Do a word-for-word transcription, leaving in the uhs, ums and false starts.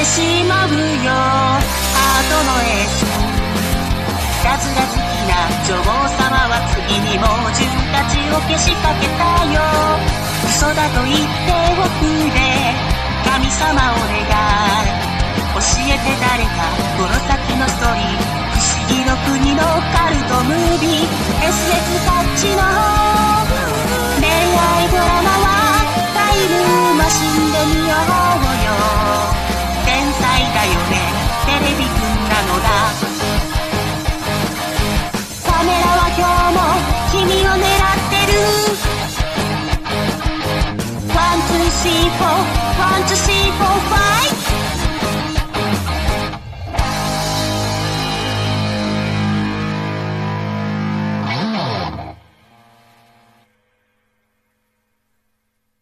しまうよハートのエースいたずら好きな女王様は次にも自分たちをけしかけたよ嘘だと言っておくれ神様お願い教えて誰かこの先のストーリー不思議の国のカルトムービー エスエフ タッチの恋愛ドラマはタイムマシンで見ようよ天才だよねテレビくんなのだカメラは今日も君を狙ってるワンツースリーフォーワンツースリーフォーファイブ